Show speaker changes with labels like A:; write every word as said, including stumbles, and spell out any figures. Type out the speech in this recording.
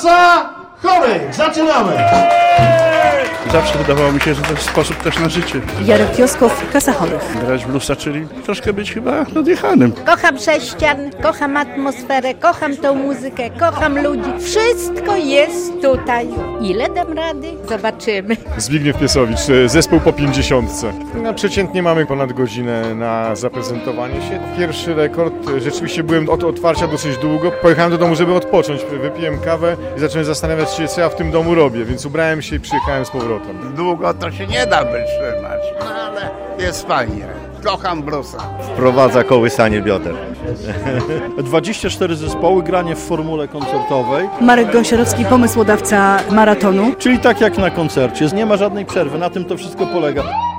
A: Klasa chorej! Zaczynamy!
B: Zawsze wydawało mi się, że to jest sposób też na życie.
C: Jarek Joskow, Kasa Chorych.
B: Grać w bluesa, czyli troszkę być chyba odjechanym.
D: Kocham sześcian, kocham atmosferę, kocham tą muzykę, kocham ludzi. Wszystko jest tutaj. Ile dam rady? Zobaczymy.
E: Zbigniew Piesowicz, zespół po pięćdziesiątce. No, przeciętnie mamy ponad godzinę na zaprezentowanie się. Pierwszy rekord, rzeczywiście byłem od otwarcia dosyć długo. Pojechałem do domu, żeby odpocząć. Wypiłem kawę i zacząłem zastanawiać się, co ja w tym domu robię, więc ubrałem się i przyjechałem z powrotem.
F: Długo to się nie da wytrzymać, no ale jest fajnie. Kocham bluesa.
G: Wprowadza kołysanie bioder.
H: dwadzieścia cztery zespoły, granie w formule koncertowej.
C: Marek Gąsiorowski, pomysłodawca maratonu.
H: Czyli tak jak na koncercie, nie ma żadnej przerwy, na tym to wszystko polega.